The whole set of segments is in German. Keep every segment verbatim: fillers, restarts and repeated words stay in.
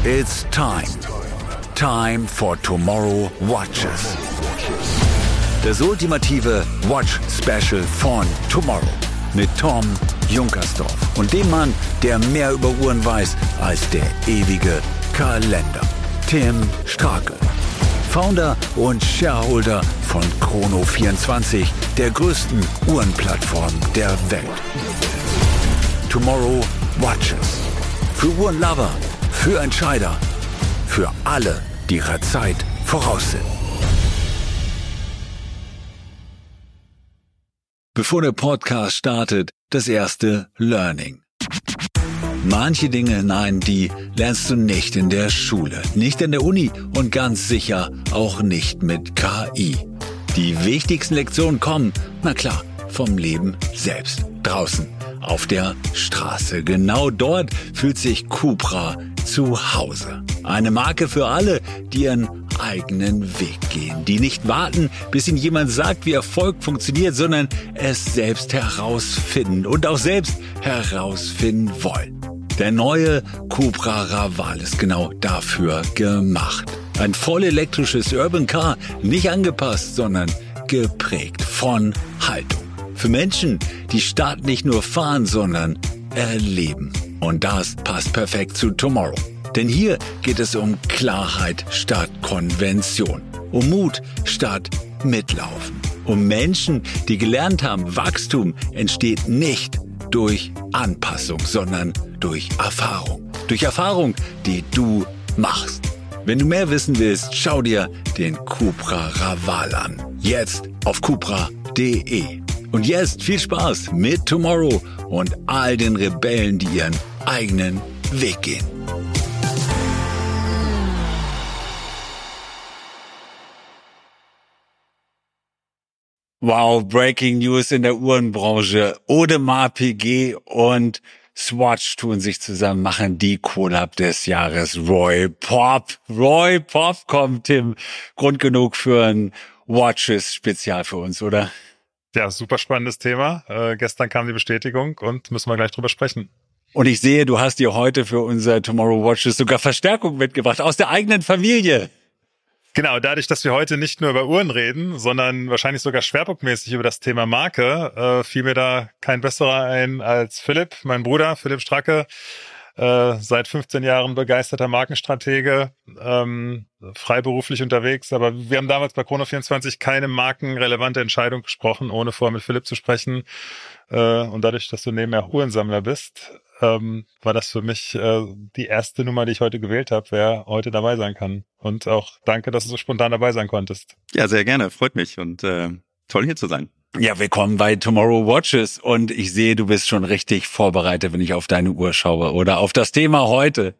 It's time. Time for Tomorrow Watches. Das ultimative Watch-Special von Tomorrow mit Tom Junkersdorf und dem Mann, der mehr über Uhren weiß als der ewige Kalender. Tim Strake, Founder und Shareholder von Chrono vierundzwanzig, der größten Uhrenplattform der Welt. Tomorrow Watches. Für Uhrenlover, für Entscheider, für alle, die ihrer Zeit voraus sind. Bevor der Podcast startet, das erste Learning. Manche Dinge, nein, die lernst du nicht in der Schule, nicht in der Uni und ganz sicher auch nicht mit K I. Die wichtigsten Lektionen kommen, na klar, vom Leben selbst, draußen, auf der Straße. Genau dort fühlt sich Cupra zu Hause. Eine Marke für alle, die ihren eigenen Weg gehen, die nicht warten, bis ihnen jemand sagt, wie Erfolg funktioniert, sondern es selbst herausfinden und auch selbst herausfinden wollen. Der neue Cupra Raval ist genau dafür gemacht. Ein voll elektrisches Urban Car, nicht angepasst, sondern geprägt von Haltung. Für Menschen, die Stadt nicht nur fahren, sondern erleben. Und das passt perfekt zu Tomorrow. Denn hier geht es um Klarheit statt Konvention. Um Mut statt Mitlaufen. Um Menschen, die gelernt haben, Wachstum entsteht nicht durch Anpassung, sondern durch Erfahrung. Durch Erfahrung, die du machst. Wenn du mehr wissen willst, schau dir den Cupra Raval an. Jetzt auf cupra punkt de. Und jetzt viel Spaß mit Tomorrow und all den Rebellen, die ihren eigenen Weg gehen. Wow, Breaking News in der Uhrenbranche. Audemars Piguet und Swatch tun sich zusammen, machen die Collab des Jahres. Roy Pop. Roy Pop kommt, Tim. Grund genug für ein Watches-Spezial für uns, oder? Ja, super spannendes Thema. Äh, gestern kam die Bestätigung und müssen wir gleich drüber sprechen. Und ich sehe, du hast dir heute für unser Tomorrow Watches sogar Verstärkung mitgebracht aus der eigenen Familie. Genau, dadurch, dass wir heute nicht nur über Uhren reden, sondern wahrscheinlich sogar schwerpunktmäßig über das Thema Marke, äh, fiel mir da kein besserer ein als Philipp, mein Bruder, Philipp Strake. Äh, seit fünfzehn Jahren begeisterter Markenstratege, ähm, freiberuflich unterwegs. Aber wir haben damals bei Chrono vierundzwanzig keine markenrelevante Entscheidung gesprochen, ohne vorher mit Philipp zu sprechen. Äh, und dadurch, dass du nebenher Uhrensammler bist, ähm, war das für mich äh, die erste Nummer, die ich heute gewählt habe, wer heute dabei sein kann. Und auch danke, dass du so spontan dabei sein konntest. Ja, sehr gerne. Freut mich und äh, toll hier zu sein. Ja, willkommen bei Tomorrow Watches und ich sehe, du bist schon richtig vorbereitet, wenn ich auf deine Uhr schaue oder auf das Thema heute.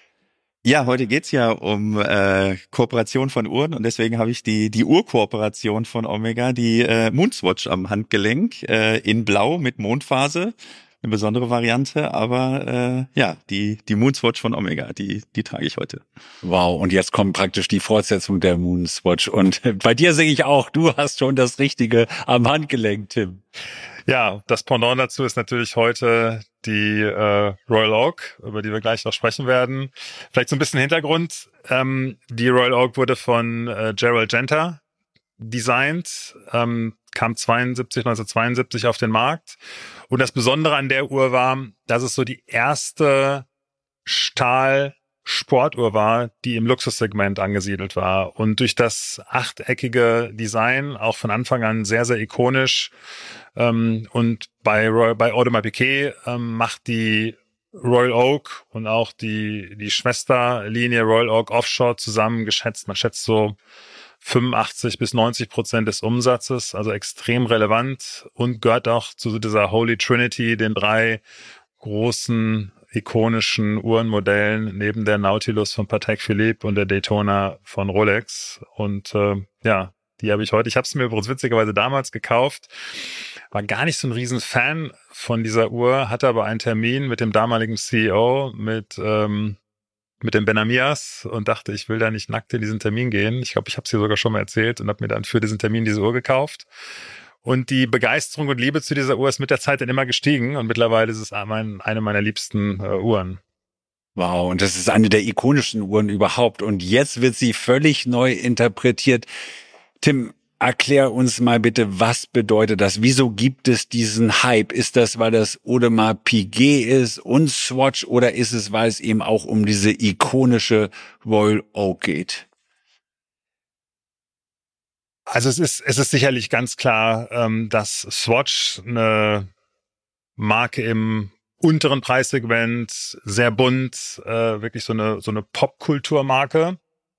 Ja, heute geht's ja um äh, Kooperation von Uhren und deswegen habe ich die die Uhrkooperation von Omega, die äh, Moonswatch am Handgelenk äh, in Blau mit Mondphase. Eine besondere Variante, aber äh, ja, die die Moonswatch von Omega, die die trage ich heute. Wow, und jetzt kommt praktisch die Fortsetzung der Moonswatch. Und bei dir sehe ich auch, du hast schon das Richtige am Handgelenk, Tim. Ja, das Pendant dazu ist natürlich heute die äh, Royal Oak, über die wir gleich noch sprechen werden. Vielleicht so ein bisschen Hintergrund. Ähm, die Royal Oak wurde von äh, Gerald Genta designt, ähm, kam zweiundsiebzig, neunzehnhundertzweiundsiebzig auf den Markt. Und das Besondere an der Uhr war, dass es so die erste Stahl-Sportuhr war, die im Luxussegment angesiedelt war. Und durch das achteckige Design auch von Anfang an sehr, sehr ikonisch. Ähm, und bei, Roy, bei Audemars Piguet ähm, macht die Royal Oak und auch die, die Schwesterlinie Royal Oak Offshore zusammen geschätzt. Man schätzt so fünfundachtzig bis neunzig Prozent des Umsatzes, also extrem relevant und gehört auch zu dieser Holy Trinity, den drei großen ikonischen Uhrenmodellen neben der Nautilus von Patek Philippe und der Daytona von Rolex. Und äh, ja, die habe ich heute. Ich habe es mir übrigens witzigerweise damals gekauft, war gar nicht so ein riesen Fan von dieser Uhr, hatte aber einen Termin mit dem damaligen C E O, mit ähm, mit dem Benamias und dachte, ich will da nicht nackt in diesen Termin gehen. Ich glaube, ich habe es hier sogar schon mal erzählt und habe mir dann für diesen Termin diese Uhr gekauft. Und die Begeisterung und Liebe zu dieser Uhr ist mit der Zeit dann immer gestiegen und mittlerweile ist es eine meiner liebsten äh, Uhren. Wow, und das ist eine der ikonischsten Uhren überhaupt. Und jetzt wird sie völlig neu interpretiert. Tim, erklär uns mal bitte, was bedeutet das? Wieso gibt es diesen Hype? Ist das, weil das Audemars Piguet ist und Swatch, oder ist es, weil es eben auch um diese ikonische Royal Oak geht? Also es ist, es ist sicherlich ganz klar, ähm, dass Swatch eine Marke im unteren Preissegment, sehr bunt, äh, wirklich so eine, so eine Popkulturmarke,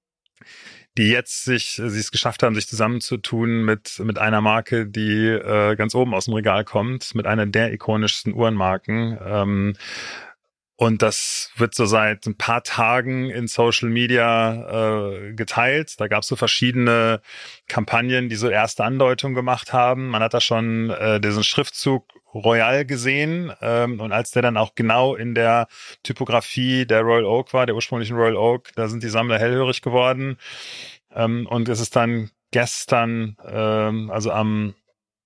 die jetzt sich, sie es geschafft haben, sich zusammenzutun mit, mit einer Marke, die äh, ganz oben aus dem Regal kommt, mit einer der ikonischsten Uhrenmarken. Ähm, Und das wird so seit ein paar Tagen in Social Media äh, geteilt. Da gab es so verschiedene Kampagnen, die so erste Andeutungen gemacht haben. Man hat da schon äh, diesen Schriftzug Royal gesehen. Ähm, und als der dann auch genau in der Typografie der Royal Oak war, der ursprünglichen Royal Oak, da sind die Sammler hellhörig geworden. Ähm, und es ist dann gestern, ähm, also am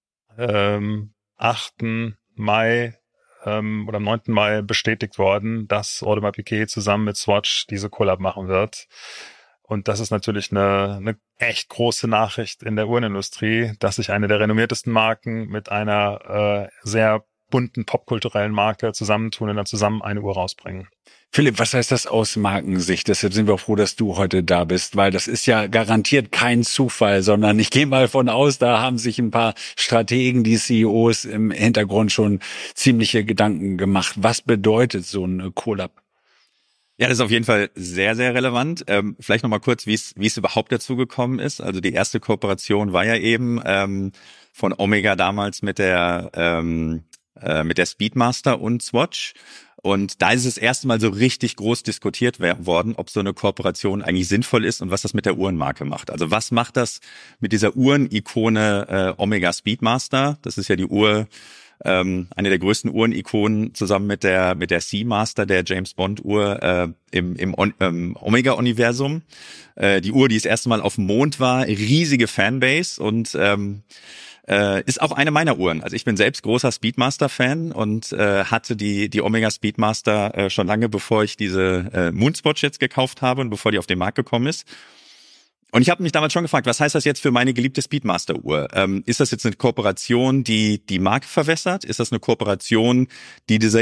ähm, achten Mai, Ähm, oder am neunten Mai bestätigt worden, dass Audemars Piguet zusammen mit Swatch diese Collab machen wird. Und das ist natürlich eine, eine echt große Nachricht in der Uhrenindustrie, dass sich eine der renommiertesten Marken mit einer äh, sehr bunten popkulturellen Marke zusammentun und dann zusammen eine Uhr rausbringen. Philipp, was heißt das aus Markensicht? Deshalb sind wir froh, dass du heute da bist, weil das ist ja garantiert kein Zufall, sondern ich gehe mal von aus, da haben sich ein paar Strategen, die C E Os im Hintergrund schon ziemliche Gedanken gemacht. Was bedeutet so eine Collab? Ja, das ist auf jeden Fall sehr, sehr relevant. Ähm, vielleicht nochmal kurz, wie es wie es überhaupt dazu gekommen ist. Also die erste Kooperation war ja eben ähm, von Omega damals mit der ähm, äh, mit der Speedmaster und Swatch. Und da ist es das erste Mal so richtig groß diskutiert worden, ob so eine Kooperation eigentlich sinnvoll ist und was das mit der Uhrenmarke macht. Also was macht das mit dieser Uhrenikone äh, Omega Speedmaster? Das ist ja die Uhr, ähm, eine der größten Uhrenikonen, zusammen mit der mit der Seamaster, der James Bond Uhr äh, im im ähm, Omega-Universum. Äh, die Uhr, die das erste Mal auf dem Mond war, riesige Fanbase und ähm, Äh, ist auch eine meiner Uhren. Also ich bin selbst großer Speedmaster-Fan und äh, hatte die die Omega Speedmaster äh, schon lange, bevor ich diese äh, Moonswatch jetzt gekauft habe und bevor die auf den Markt gekommen ist. Und ich habe mich damals schon gefragt, was heißt das jetzt für meine geliebte Speedmaster-Uhr? Ähm, ist das jetzt eine Kooperation, die die Marke verwässert? Ist das eine Kooperation, die dieser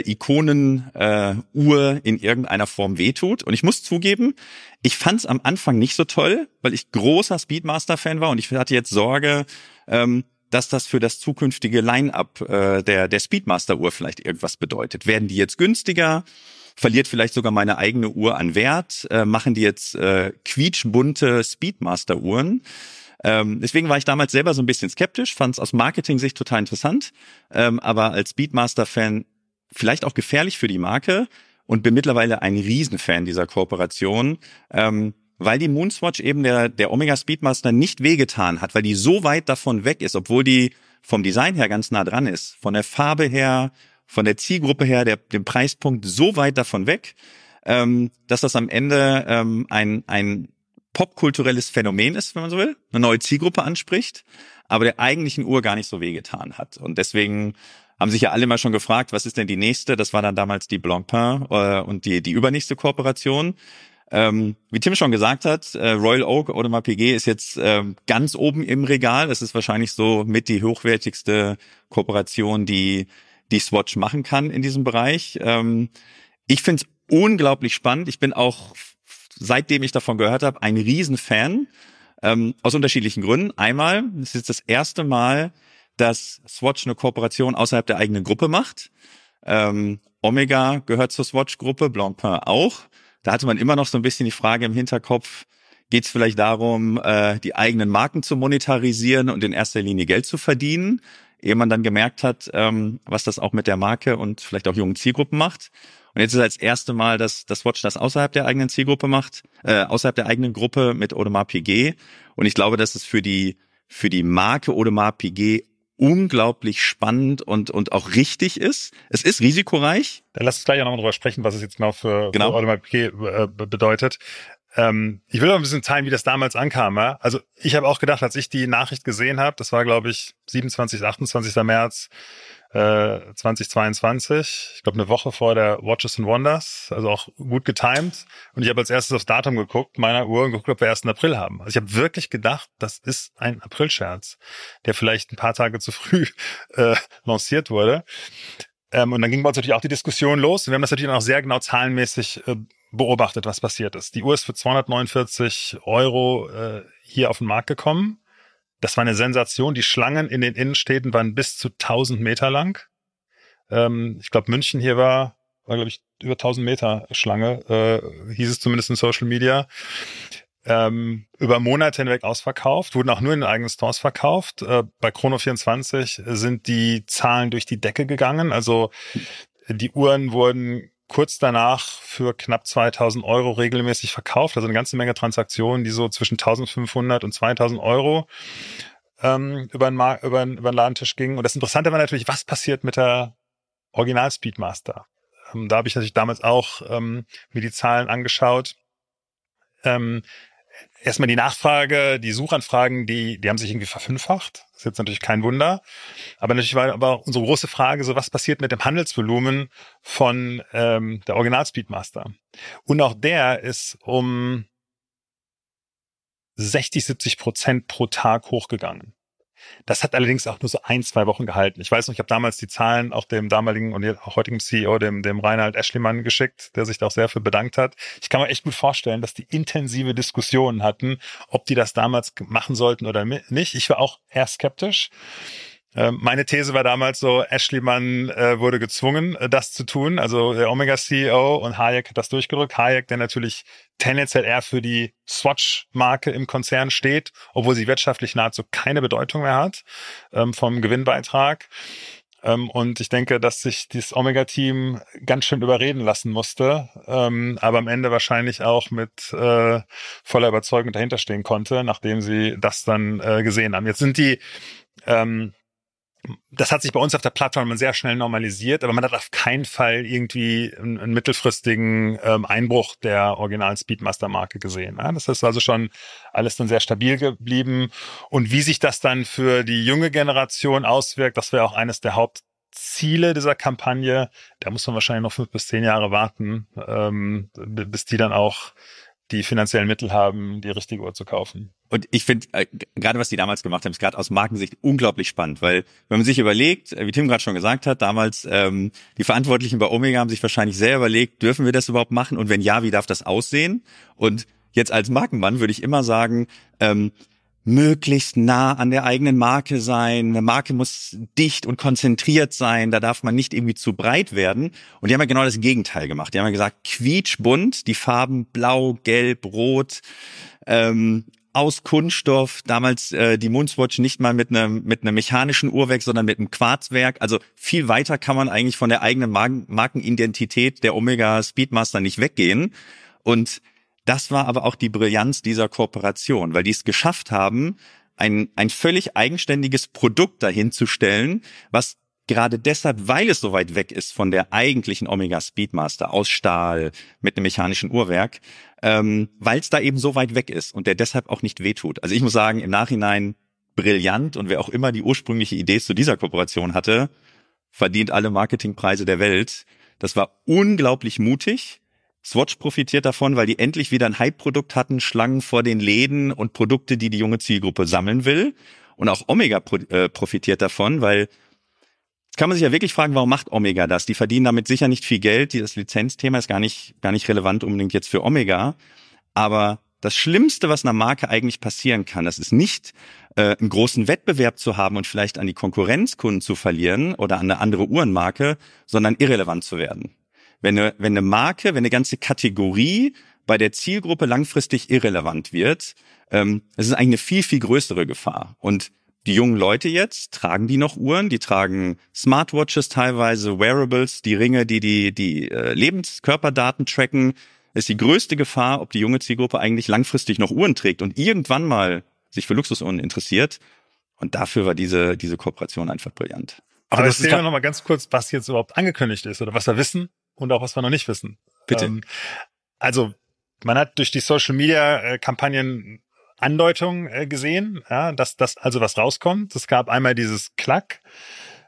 Ikonen-Uhr äh, in irgendeiner Form wehtut? Und ich muss zugeben, ich fand es am Anfang nicht so toll, weil ich großer Speedmaster-Fan war und ich hatte jetzt Sorge, ähm, dass das für das zukünftige Line-Up äh, der der Speedmaster-Uhr vielleicht irgendwas bedeutet. Werden die jetzt günstiger? Verliert vielleicht sogar meine eigene Uhr an Wert? Äh, machen die jetzt äh, quietschbunte Speedmaster-Uhren? Ähm, deswegen war ich damals selber so ein bisschen skeptisch, fand es aus Marketing-Sicht total interessant, ähm, aber als Speedmaster-Fan vielleicht auch gefährlich für die Marke und bin mittlerweile ein Riesenfan dieser Kooperation, ähm, weil die Moonswatch eben der der Omega Speedmaster nicht wehgetan hat, weil die so weit davon weg ist, obwohl die vom Design her ganz nah dran ist, von der Farbe her, von der Zielgruppe her, der dem Preispunkt so weit davon weg, ähm, dass das am Ende ähm, ein ein popkulturelles Phänomen ist, wenn man so will, eine neue Zielgruppe anspricht, aber der eigentlichen Uhr gar nicht so wehgetan hat. Und deswegen haben sich ja alle mal schon gefragt, was ist denn die nächste? Das war dann damals die Blancpain äh, und die die übernächste Kooperation. Ähm, wie Tim schon gesagt hat, äh, Royal Oak, Audemars Piguet ist jetzt ähm, ganz oben im Regal. Das ist wahrscheinlich so mit die hochwertigste Kooperation, die die Swatch machen kann in diesem Bereich. Ähm, ich finde es unglaublich spannend. Ich bin auch, seitdem ich davon gehört habe, ein Riesenfan, ähm, aus unterschiedlichen Gründen. Einmal, es ist das erste Mal, dass Swatch eine Kooperation außerhalb der eigenen Gruppe macht. Ähm, Omega gehört zur Swatch-Gruppe, Blancpain auch. Da hatte man immer noch so ein bisschen die Frage im Hinterkopf, geht es vielleicht darum, äh, die eigenen Marken zu monetarisieren und in erster Linie Geld zu verdienen, ehe man dann gemerkt hat, ähm, was das auch mit der Marke und vielleicht auch jungen Zielgruppen macht. Und jetzt ist es das erste Mal, dass das Swatch das außerhalb der eigenen Zielgruppe macht, äh, außerhalb der eigenen Gruppe mit Audemars Piguet. Und ich glaube, dass es für die für die Marke Audemars Piguet unglaublich spannend und und auch richtig ist. Es ist risikoreich. Dann lass uns gleich auch nochmal drüber sprechen, was es jetzt genau für, genau. für Audemars Piguet äh, bedeutet. Ähm, ich will auch ein bisschen teilen, wie das damals ankam. Ja? Also ich habe auch gedacht, als ich die Nachricht gesehen habe, das war glaube ich siebenundzwanzigster, achtundzwanzigster März, äh, zweitausendzweiundzwanzig, ich glaube eine Woche vor der Watches and Wonders, also auch gut getimed. Und ich habe als erstes aufs Datum geguckt, meiner Uhr, und geguckt, ob wir ersten April haben. Also ich habe wirklich gedacht, das ist ein Aprilscherz, der vielleicht ein paar Tage zu früh äh, lanciert wurde. Ähm, und dann ging bei uns natürlich auch die Diskussion los. Und wir haben das natürlich auch sehr genau zahlenmäßig äh, beobachtet, was passiert ist. Die Uhr ist für zweihundertneunundvierzig Euro äh, hier auf den Markt gekommen. Das war eine Sensation. Die Schlangen in den Innenstädten waren bis zu tausend Meter lang. Ähm, ich glaube, München hier war, war glaube ich, über tausend Meter Schlange, äh, hieß es zumindest in Social Media. Ähm, über Monate hinweg ausverkauft, wurden auch nur in den eigenen Stores verkauft. Äh, bei Chrono vierundzwanzig sind die Zahlen durch die Decke gegangen. Also die Uhren wurden kurz danach für knapp zweitausend Euro regelmäßig verkauft. Also eine ganze Menge Transaktionen, die so zwischen eintausendfünfhundert und zweitausend Euro ähm, über, den Mar- über, den, über den Ladentisch gingen. Und das Interessante war natürlich, was passiert mit der Original Speedmaster? Ähm, da habe ich natürlich damals auch ähm, mir die Zahlen angeschaut. Ähm, Erstmal die Nachfrage, die Suchanfragen, die, die haben sich irgendwie verfünffacht. Das ist jetzt natürlich kein Wunder. Aber natürlich war aber unsere große Frage so, was passiert mit dem Handelsvolumen von ähm, der Original Speedmaster? Und auch der ist um sechzig, siebzig Prozent pro Tag hochgegangen. Das hat allerdings auch nur so ein, zwei Wochen gehalten. Ich weiß noch, ich habe damals die Zahlen auch dem damaligen und auch heutigen C E O, dem, dem Reinhard Eschlimann, geschickt, der sich da auch sehr für bedankt hat. Ich kann mir echt gut vorstellen, dass die intensive Diskussionen hatten, ob die das damals machen sollten oder nicht. Ich war auch eher skeptisch. Meine These war damals so, Eschlimann äh, wurde gezwungen, äh, das zu tun. Also der Omega-C E O und Hayek hat das durchgedrückt. Hayek, der natürlich tendenziell eher für die Swatch-Marke im Konzern steht, obwohl sie wirtschaftlich nahezu keine Bedeutung mehr hat ähm, vom Gewinnbeitrag. Ähm, und ich denke, dass sich dieses Omega-Team ganz schön überreden lassen musste, ähm, aber am Ende wahrscheinlich auch mit äh, voller Überzeugung dahinter stehen konnte, nachdem sie das dann äh, gesehen haben. Jetzt sind die ähm, Das hat sich bei uns auf der Plattform sehr schnell normalisiert, aber man hat auf keinen Fall irgendwie einen, einen mittelfristigen ähm, Einbruch der originalen Speedmaster-Marke gesehen. Ja? Das ist also schon alles dann sehr stabil geblieben. Und wie sich das dann für die junge Generation auswirkt, das wäre auch eines der Hauptziele dieser Kampagne. Da muss man wahrscheinlich noch fünf bis zehn Jahre warten, ähm, bis die dann auch die finanziellen Mittel haben, die richtige Uhr zu kaufen. Und ich finde, äh, gerade was die damals gemacht haben, ist gerade aus Markensicht unglaublich spannend, weil wenn man sich überlegt, wie Tim gerade schon gesagt hat, damals ähm, die Verantwortlichen bei Omega haben sich wahrscheinlich sehr überlegt, dürfen wir das überhaupt machen? Und wenn ja, wie darf das aussehen? Und jetzt als Markenmann würde ich immer sagen, ähm, möglichst nah an der eigenen Marke sein. Eine Marke muss dicht und konzentriert sein. Da darf man nicht irgendwie zu breit werden. Und die haben ja genau das Gegenteil gemacht. Die haben ja gesagt, quietschbunt, die Farben blau, gelb, rot, ähm, aus Kunststoff. Damals äh, die Moonswatch nicht mal mit einem mit einem mechanischen Uhrwerk, sondern mit einem Quarzwerk. Also viel weiter kann man eigentlich von der eigenen Marken- Markenidentität der Omega Speedmaster nicht weggehen. Und das war aber auch die Brillanz dieser Kooperation, weil die es geschafft haben, ein, ein völlig eigenständiges Produkt dahin zu stellen, was gerade deshalb, weil es so weit weg ist von der eigentlichen Omega Speedmaster aus Stahl mit einem mechanischen Uhrwerk, ähm, weil es da eben so weit weg ist und der deshalb auch nicht wehtut. Also ich muss sagen, im Nachhinein brillant, und wer auch immer die ursprüngliche Idee zu dieser Kooperation hatte, verdient alle Marketingpreise der Welt. Das war unglaublich mutig. Swatch profitiert davon, weil die endlich wieder ein Hype-Produkt hatten, Schlangen vor den Läden und Produkte, die die junge Zielgruppe sammeln will. Und auch Omega pro, äh, profitiert davon, weil jetzt kann man sich ja wirklich fragen, warum macht Omega das? Die verdienen damit sicher nicht viel Geld. Das Lizenzthema ist gar nicht, gar nicht relevant unbedingt jetzt für Omega. Aber das Schlimmste, was einer Marke eigentlich passieren kann, das ist nicht äh, einen großen Wettbewerb zu haben und vielleicht an die Konkurrenzkunden zu verlieren oder an eine andere Uhrenmarke, sondern irrelevant zu werden. Wenn eine, wenn eine Marke, wenn eine ganze Kategorie bei der Zielgruppe langfristig irrelevant wird, ähm, das ist eigentlich eine viel, viel größere Gefahr. Und die jungen Leute jetzt, tragen die noch Uhren? Die tragen Smartwatches teilweise, Wearables, die Ringe, die die, die äh, Lebenskörperdaten tracken. Das ist die größte Gefahr, ob die junge Zielgruppe eigentlich langfristig noch Uhren trägt und irgendwann mal sich für Luxusuhren interessiert. Und dafür war diese, diese Kooperation einfach brillant. Aber, Aber erzähl mir noch mal ganz kurz, was jetzt überhaupt angekündigt ist oder was wir wissen. Und auch, was wir noch nicht wissen. Bitte. Ähm, also, man hat durch die Social-Media-Kampagnen Andeutungen äh, gesehen, ja, dass das also was rauskommt. Es gab einmal dieses Klack,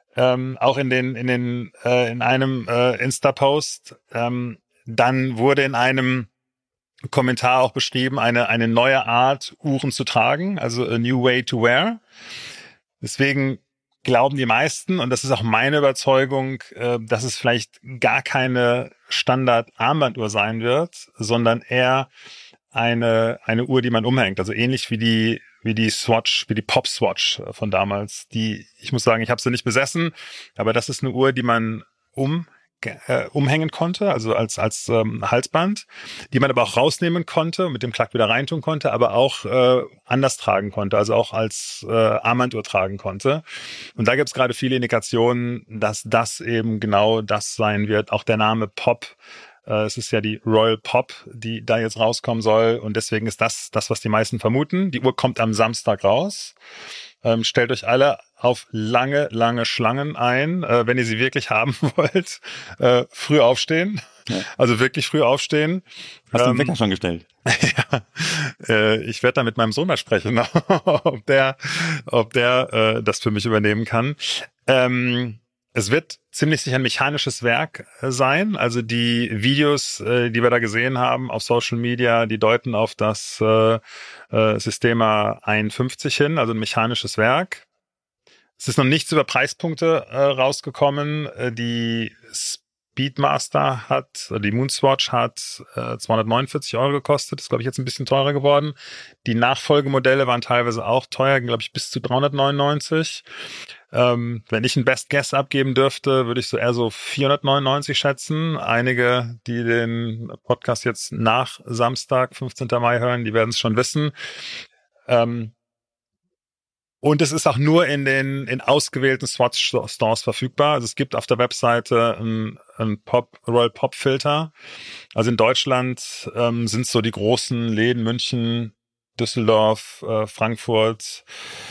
ähm, auch in den in den äh, in einem äh, Insta-Post. Ähm, dann wurde in einem Kommentar auch beschrieben, eine eine neue Art, Uhren zu tragen, also a new way to wear. Deswegen glauben die meisten, und das ist auch meine Überzeugung, äh, dass es vielleicht gar keine Standard-Armbanduhr sein wird, sondern eher eine eine Uhr, die man umhängt. Also ähnlich wie die wie die Swatch, wie die Pop Swatch von damals. Die, ich muss sagen, ich habe sie nicht besessen, aber das ist eine Uhr, die man um äh, umhängen konnte, also als als ähm, Halsband, die man aber auch rausnehmen konnte, mit dem Klack wieder reintun konnte, aber auch äh, anders tragen konnte, also auch als äh, Armbanduhr tragen konnte. Und da gibt es gerade viele Indikationen, dass das eben genau das sein wird. Auch der Name Pop, äh, es ist ja die Royal Pop, die da jetzt rauskommen soll, und deswegen ist das das, was die meisten vermuten. Die Uhr kommt am Samstag raus. Ähm, stellt euch alle auf lange, lange Schlangen ein, äh, wenn ihr sie wirklich haben wollt. Äh, früh aufstehen, ja. Also wirklich früh aufstehen. Hast du ähm, den Wecker schon gestellt? Ja, äh, ich werde da mit meinem Sohn mal sprechen, ob der, ob der äh, das für mich übernehmen kann. Ähm, Es wird ziemlich sicher ein mechanisches Werk sein. Also die Videos, äh, die wir da gesehen haben auf Social Media, die deuten auf das äh, äh, Systema einundfünfzig hin, also ein mechanisches Werk. Es ist noch nichts über Preispunkte äh, rausgekommen. Äh, die Speedmaster hat, oder die Moonswatch hat äh, zweihundertneunundvierzig Euro gekostet. Ist, glaube ich, jetzt ein bisschen teurer geworden. Die Nachfolgemodelle waren teilweise auch teuer, glaube ich, bis zu dreihundertneunundneunzig. Ähm, wenn ich ein Best Guess abgeben dürfte, würde ich so eher so vierhundertneunundneunzig schätzen. Einige, die den Podcast jetzt nach Samstag, fünfzehnten Mai hören, die werden es schon wissen. Ähm, und es ist auch nur in den in ausgewählten Swatch-Stores verfügbar. Also es gibt auf der Webseite einen, einen Pop, Royal Pop Filter. Also in Deutschland ähm, sind so die großen Läden München, Düsseldorf, äh, Frankfurt,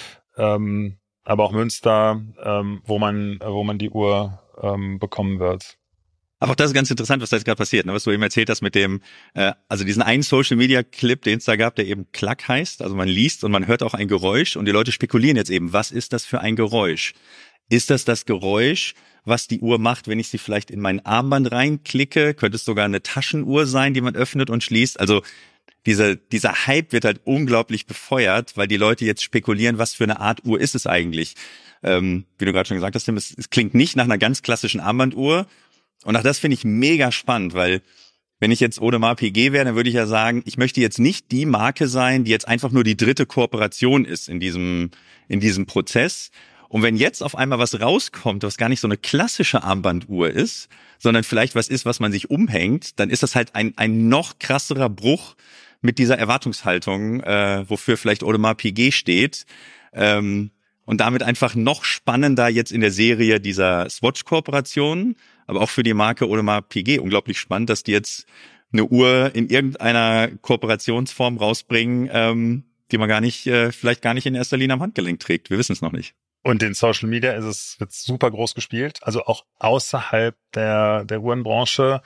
ähm, aber auch Münster, ähm, wo man wo man die Uhr ähm, bekommen wird. Aber auch das ist ganz interessant, was da jetzt gerade passiert, ne? Was du eben erzählt hast mit dem, äh, also diesen einen Social-Media-Clip, den es da gab, der eben Klack heißt. Also man liest und man hört auch ein Geräusch und die Leute spekulieren jetzt eben, was ist das für ein Geräusch? Ist das das Geräusch, was die Uhr macht, wenn ich sie vielleicht in mein Armband reinklicke? Könnte es sogar eine Taschenuhr sein, die man öffnet und schließt? Also Dieser, dieser Hype wird halt unglaublich befeuert, weil die Leute jetzt spekulieren, was für eine Art Uhr ist es eigentlich. Ähm, wie du gerade schon gesagt hast, Tim, es, es klingt nicht nach einer ganz klassischen Armbanduhr. Und auch das finde ich mega spannend, weil wenn ich jetzt Audemars Piguet wäre, dann würde ich ja sagen, ich möchte jetzt nicht die Marke sein, die jetzt einfach nur die dritte Kooperation ist in diesem, in diesem Prozess. Und wenn jetzt auf einmal was rauskommt, was gar nicht so eine klassische Armbanduhr ist, sondern vielleicht was ist, was man sich umhängt, dann ist das halt ein, ein noch krasserer Bruch mit dieser Erwartungshaltung, äh, wofür vielleicht Audemars Piguet steht. Ähm, und damit einfach noch spannender jetzt in der Serie dieser Swatch-Kooperation, aber auch für die Marke Audemars Piguet unglaublich spannend, dass die jetzt eine Uhr in irgendeiner Kooperationsform rausbringen, ähm, die man gar nicht, äh, vielleicht gar nicht in erster Linie am Handgelenk trägt. Wir wissen es noch nicht. Und in Social Media ist es, wird super groß gespielt, also auch außerhalb der, der Uhrenbranche.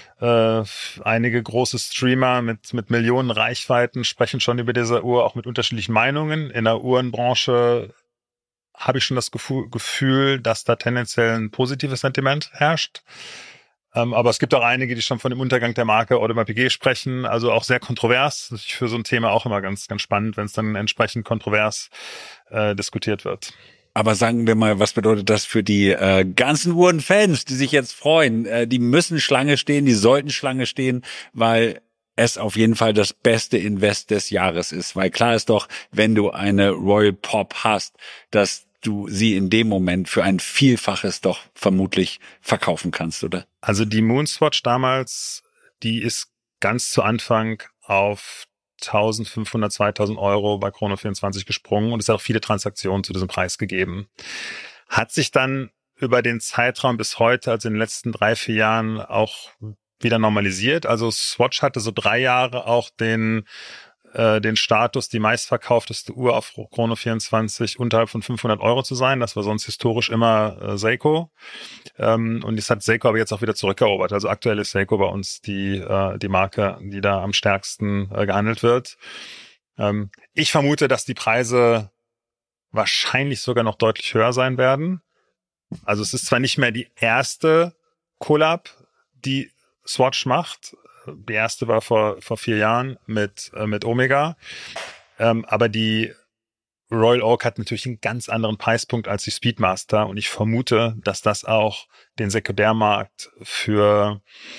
Äh, einige große Streamer mit, mit Millionen Reichweiten sprechen schon über diese Uhr, auch mit unterschiedlichen Meinungen. In der Uhrenbranche habe ich schon das Gefühl, Gefühl, dass da tendenziell ein positives Sentiment herrscht. Ähm, aber es gibt auch einige, die schon von dem Untergang der Marke Audemars Piguet sprechen, also auch sehr kontrovers. Das ist für so ein Thema auch immer ganz, ganz spannend, wenn es dann entsprechend kontrovers äh, diskutiert wird. Aber sagen wir mal, was bedeutet das für die äh, ganzen Uhrenfans, die sich jetzt freuen? Äh, die müssen Schlange stehen, die sollten Schlange stehen, weil es auf jeden Fall das beste Invest des Jahres ist. Weil klar ist doch, wenn du eine Royal Pop hast, dass du sie in dem Moment für ein Vielfaches doch vermutlich verkaufen kannst, oder? Also die Moonswatch damals, die ist ganz zu Anfang auf eintausendfünfhundert, zweitausend Euro bei Chrono vierundzwanzig gesprungen und es hat auch viele Transaktionen zu diesem Preis gegeben. Hat sich dann über den Zeitraum bis heute, also in den letzten drei, vier Jahren auch wieder normalisiert. Also Swatch hatte so drei Jahre auch den äh, den Status, die meistverkaufteste Uhr auf Chrono vierundzwanzig unterhalb von fünfhundert Euro zu sein. Das war sonst historisch immer äh, Seiko. Ähm, und das hat Seiko aber jetzt auch wieder zurückerobert. Also aktuell ist Seiko bei uns die äh, die Marke, die da am stärksten äh, gehandelt wird. Ähm, ich vermute, dass die Preise wahrscheinlich sogar noch deutlich höher sein werden. Also es ist zwar nicht mehr die erste Collab, die Swatch macht. Die erste war vor vor vier Jahren mit äh, mit Omega, ähm, aber die Royal Oak hat natürlich einen ganz anderen Preispunkt als die Speedmaster und ich vermute, dass das auch den Sekundärmarkt für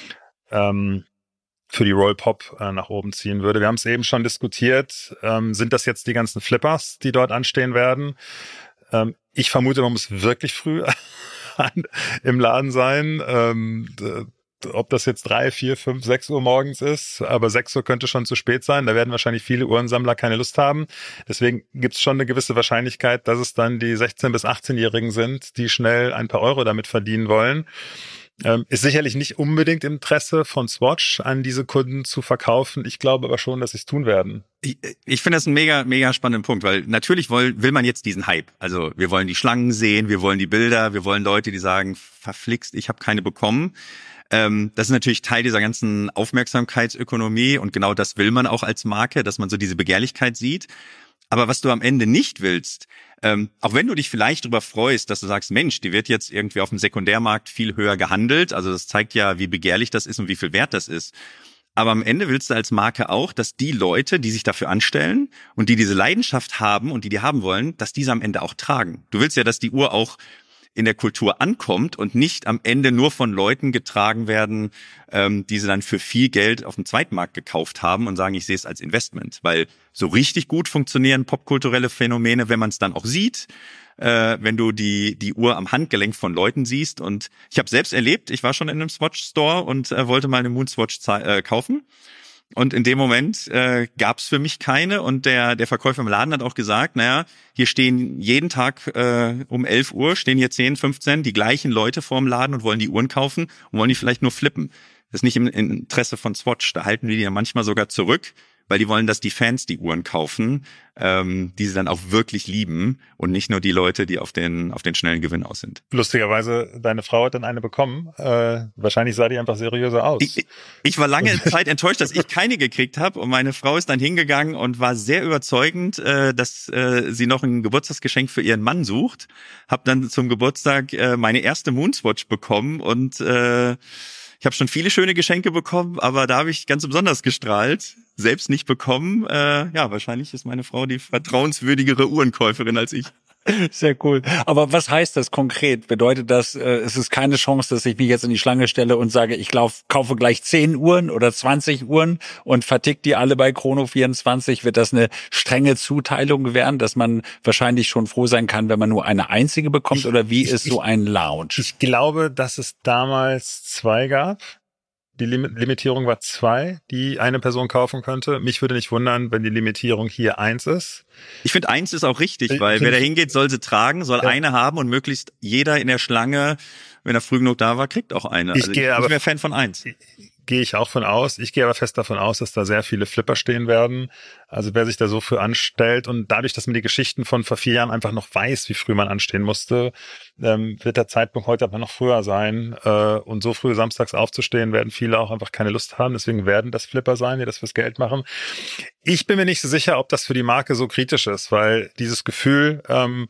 ähm, für die Royal Pop äh, nach oben ziehen würde. Wir haben es eben schon diskutiert. Ähm, sind das jetzt die ganzen Flippers, die dort anstehen werden? Ähm, ich vermute, man muss wirklich früh an, im Laden sein. Ähm, d- ob das jetzt drei, vier, fünf, sechs Uhr morgens ist, aber sechs Uhr könnte schon zu spät sein. Da werden wahrscheinlich viele Uhrensammler keine Lust haben. Deswegen gibt es schon eine gewisse Wahrscheinlichkeit, dass es dann die sechzehn- bis achtzehn-Jährigen sind, die schnell ein paar Euro damit verdienen wollen. Ähm, ist sicherlich nicht unbedingt im Interesse von Swatch, an diese Kunden zu verkaufen. Ich glaube aber schon, dass sie es tun werden. Ich, ich finde das einen mega, mega spannenden Punkt, weil natürlich will, will man jetzt diesen Hype. Also wir wollen die Schlangen sehen, wir wollen die Bilder, wir wollen Leute, die sagen, verflixt, ich habe keine bekommen. Ähm, das ist natürlich Teil dieser ganzen Aufmerksamkeitsökonomie und genau das will man auch als Marke, dass man so diese Begehrlichkeit sieht. Aber was du am Ende nicht willst, ähm, auch wenn du dich vielleicht darüber freust, dass du sagst, Mensch, die wird jetzt irgendwie auf dem Sekundärmarkt viel höher gehandelt, also das zeigt ja, wie begehrlich das ist und wie viel wert das ist. Aber am Ende willst du als Marke auch, dass die Leute, die sich dafür anstellen und die diese Leidenschaft haben und die die haben wollen, dass diese am Ende auch tragen. Du willst ja, dass die Uhr auch in der Kultur ankommt und nicht am Ende nur von Leuten getragen werden, ähm, die sie dann für viel Geld auf dem Zweitmarkt gekauft haben und sagen, ich sehe es als Investment. Weil so richtig gut funktionieren popkulturelle Phänomene, wenn man es dann auch sieht, äh, wenn du die die Uhr am Handgelenk von Leuten siehst. Und ich habe selbst erlebt, ich war schon in einem Swatch-Store und äh, wollte mal eine Moonswatch äh, kaufen. Und in dem Moment äh, gab es für mich keine und der der Verkäufer im Laden hat auch gesagt, naja, hier stehen jeden Tag äh, um elf Uhr, stehen hier zehn, fünfzehn die gleichen Leute vorm Laden und wollen die Uhren kaufen und wollen die vielleicht nur flippen. Das ist nicht im Interesse von Swatch, da halten wir die ja manchmal sogar zurück, weil die wollen, dass die Fans die Uhren kaufen, ähm, die sie dann auch wirklich lieben und nicht nur die Leute, die auf den auf den schnellen Gewinn aus sind. Lustigerweise, deine Frau hat dann eine bekommen. Äh, wahrscheinlich sah die einfach seriöser aus. Ich, ich war lange Zeit enttäuscht, dass ich keine gekriegt habe und meine Frau ist dann hingegangen und war sehr überzeugend, äh, dass äh, sie noch ein Geburtstagsgeschenk für ihren Mann sucht. Hab dann zum Geburtstag äh, meine erste Moonswatch bekommen und äh, ich habe schon viele schöne Geschenke bekommen, aber da habe ich ganz besonders gestrahlt. Selbst nicht bekommen. Äh, ja, wahrscheinlich ist meine Frau die vertrauenswürdigere Uhrenkäuferin als ich. Sehr cool. Aber was heißt das konkret? Bedeutet das, äh, es ist keine Chance, dass ich mich jetzt in die Schlange stelle und sage, ich lauf, kaufe gleich zehn Uhren oder zwanzig Uhren und vertick die alle bei Chrono vierundzwanzig? Wird das eine strenge Zuteilung werden, dass man wahrscheinlich schon froh sein kann, wenn man nur eine einzige bekommt? Ich, oder wie ich, ist so ein Lounge? Ich glaube, dass es damals zwei gab. Die Lim- Limitierung war zwei, die eine Person kaufen könnte. Mich würde nicht wundern, wenn die Limitierung hier eins ist. Ich finde, eins ist auch richtig, weil wer da hingeht, soll sie tragen, soll ja. eine haben und möglichst jeder in der Schlange, wenn er früh genug da war, kriegt auch eine. Ich also gehe ich aber bin Fan von eins. Gehe ich auch von aus. Ich gehe aber fest davon aus, dass da sehr viele Flipper stehen werden. Also wer sich da so für anstellt und dadurch, dass man die Geschichten von vor vier Jahren einfach noch weiß, wie früh man anstehen musste, ähm, wird der Zeitpunkt heute aber noch früher sein. Äh, und so früh samstags aufzustehen, werden viele auch einfach keine Lust haben. Deswegen werden das Flipper sein, die das fürs Geld machen. Ich bin mir nicht so sicher, ob das für die Marke so kritisch ist, weil dieses Gefühl, ähm,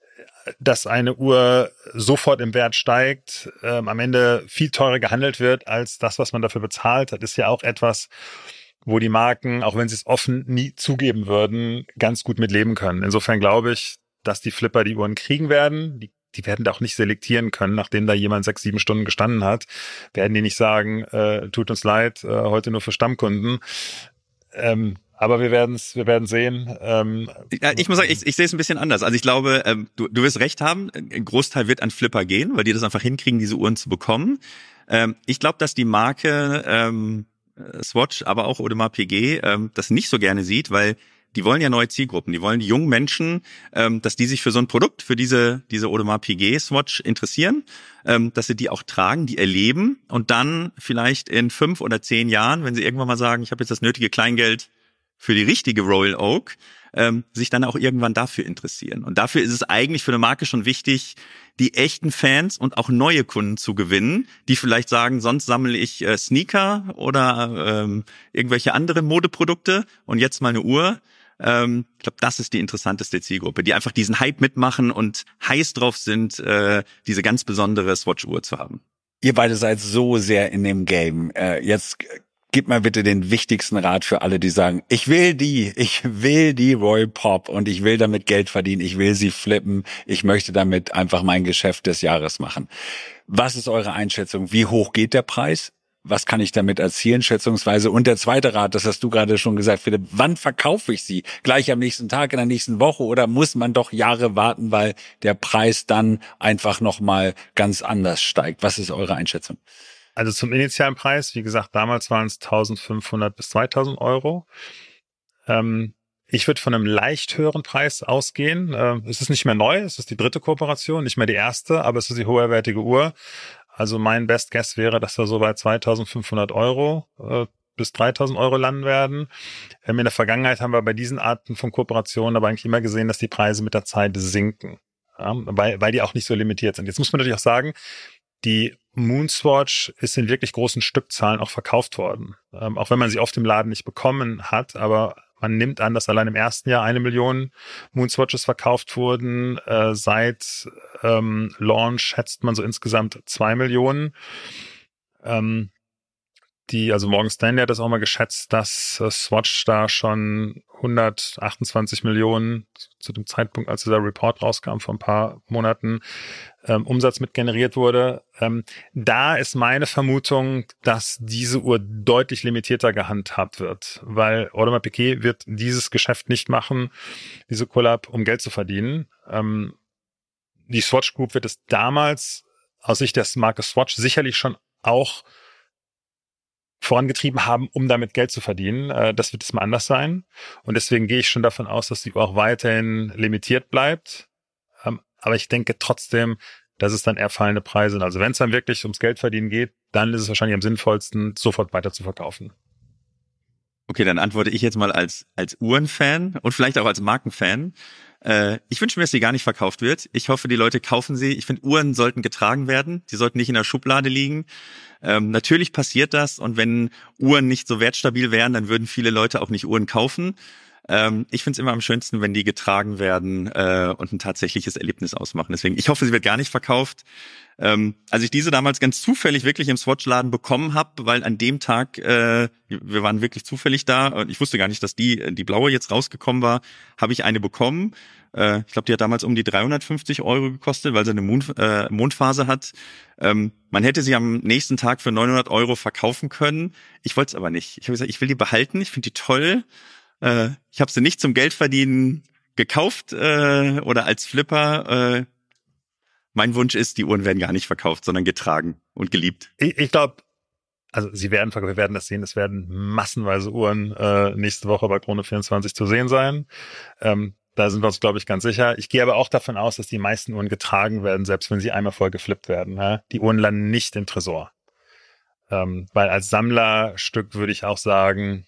dass eine Uhr sofort im Wert steigt, ähm, am Ende viel teurer gehandelt wird als das, was man dafür bezahlt hat, ist ja auch etwas, wo die Marken, auch wenn sie es offen nie zugeben würden, ganz gut mit leben können. Insofern glaube ich, dass die Flipper die Uhren kriegen werden. Die, die werden da auch nicht selektieren können, nachdem da jemand sechs, sieben Stunden gestanden hat. Werden die nicht sagen, äh, tut uns leid, äh, heute nur für Stammkunden. Ähm, Aber wir werden es, wir werden sehen. Ähm, ja, ich muss sagen, ich, ich sehe es ein bisschen anders. Also ich glaube, ähm, du, du wirst recht haben. Ein Großteil wird an Flipper gehen, weil die das einfach hinkriegen, diese Uhren zu bekommen. Ähm, ich glaube, dass die Marke ähm, Swatch, aber auch Audemars Piguet ähm, das nicht so gerne sieht, weil die wollen ja neue Zielgruppen. Die wollen die jungen Menschen, ähm, dass die sich für so ein Produkt, für diese diese Audemars Piguet Swatch interessieren, ähm, dass sie die auch tragen, die erleben und dann vielleicht in fünf oder zehn Jahren, wenn sie irgendwann mal sagen, ich habe jetzt das nötige Kleingeld für die richtige Royal Oak, ähm, sich dann auch irgendwann dafür interessieren. Und dafür ist es eigentlich für eine Marke schon wichtig, die echten Fans und auch neue Kunden zu gewinnen, die vielleicht sagen, sonst sammle ich äh, Sneaker oder ähm, irgendwelche anderen Modeprodukte und jetzt mal eine Uhr. Ähm, ich glaube, das ist die interessanteste Zielgruppe, die einfach diesen Hype mitmachen und heiß drauf sind, äh, diese ganz besondere Swatch-Uhr zu haben. Ihr beide seid so sehr in dem Game. Äh, jetzt gib mal bitte den wichtigsten Rat für alle, die sagen, ich will die, ich will die Royal Pop und ich will damit Geld verdienen, ich will sie flippen, ich möchte damit einfach mein Geschäft des Jahres machen. Was ist eure Einschätzung? Wie hoch geht der Preis? Was kann ich damit erzielen, schätzungsweise? Und der zweite Rat, das hast du gerade schon gesagt, Philipp, wann verkaufe ich sie? Gleich am nächsten Tag, in der nächsten Woche oder muss man doch Jahre warten, weil der Preis dann einfach nochmal ganz anders steigt? Was ist eure Einschätzung? Also zum initialen Preis, wie gesagt, damals waren es eintausendfünfhundert bis zweitausend Euro. Ähm, ich würde von einem leicht höheren Preis ausgehen. Äh, es ist nicht mehr neu, es ist die dritte Kooperation, nicht mehr die erste, aber es ist die hochwertige Uhr. Also mein Best Guess wäre, dass wir so bei zweitausendfünfhundert Euro äh, bis dreitausend Euro landen werden. Ähm, in der Vergangenheit haben wir bei diesen Arten von Kooperationen aber eigentlich immer gesehen, dass die Preise mit der Zeit sinken, ja, weil, weil die auch nicht so limitiert sind. Jetzt muss man natürlich auch sagen, die Moonswatch ist in wirklich großen Stückzahlen auch verkauft worden. Ähm, auch wenn man sie oft im Laden nicht bekommen hat, aber man nimmt an, dass allein im ersten Jahr eine Million Moonswatches verkauft wurden. Äh, seit ähm, Launch schätzt man so insgesamt zwei Millionen. Ähm, die, also Morgan Stanley hat das auch mal geschätzt, dass äh, Swatch da schon hundertachtundzwanzig Millionen zu dem Zeitpunkt, als dieser Report rauskam vor ein paar Monaten, ähm, Umsatz mit generiert wurde. Ähm, da ist meine Vermutung, dass diese Uhr deutlich limitierter gehandhabt wird, weil Audemars Piguet wird dieses Geschäft nicht machen, diese Collab, um Geld zu verdienen. Ähm, die Swatch Group wird es damals aus Sicht der Marke Swatch sicherlich schon auch vorangetrieben haben, um damit Geld zu verdienen. Das wird jetzt mal anders sein. Und deswegen gehe ich schon davon aus, dass die Uhr auch weiterhin limitiert bleibt. Aber ich denke trotzdem, dass es dann eher fallende Preise sind. Also wenn es dann wirklich ums Geld verdienen geht, dann ist es wahrscheinlich am sinnvollsten, sofort weiter zu verkaufen. Okay, dann antworte ich jetzt mal als als Uhrenfan und vielleicht auch als Markenfan. Äh, ich wünsche mir, dass sie gar nicht verkauft wird. Ich hoffe, die Leute kaufen sie. Ich finde, Uhren sollten getragen werden. Die sollten nicht in der Schublade liegen. Ähm, natürlich passiert das. Und wenn Uhren nicht so wertstabil wären, dann würden viele Leute auch nicht Uhren kaufen. Ähm, ich finde es immer am schönsten, wenn die getragen werden äh, und ein tatsächliches Erlebnis ausmachen. Deswegen, ich hoffe, sie wird gar nicht verkauft. Ähm, als ich diese damals ganz zufällig wirklich im Swatch-Laden bekommen habe, weil an dem Tag, äh, wir waren wirklich zufällig da und ich wusste gar nicht, dass die die blaue jetzt rausgekommen war, habe ich eine bekommen. Äh, ich glaube, die hat damals um die dreihundertfünfzig Euro gekostet, weil sie eine Mond, äh, Mondphase hat. Ähm, man hätte sie am nächsten Tag für neunhundert Euro verkaufen können. Ich wollte es aber nicht. Ich habe gesagt, ich will die behalten, ich finde die toll. Äh, ich habe sie nicht zum Geldverdienen gekauft äh, oder als Flipper. Äh, mein Wunsch ist, die Uhren werden gar nicht verkauft, sondern getragen und geliebt. Ich, ich glaube, also sie werden verkauft, wir werden das sehen, es werden massenweise Uhren äh, nächste Woche bei Chrono vierundzwanzig zu sehen sein. Ähm, da sind wir uns, glaube ich, ganz sicher. Ich gehe aber auch davon aus, dass die meisten Uhren getragen werden, selbst wenn sie einmal voll geflippt werden. Ja? Die Uhren landen nicht im Tresor. Ähm, weil als Sammlerstück würde ich auch sagen,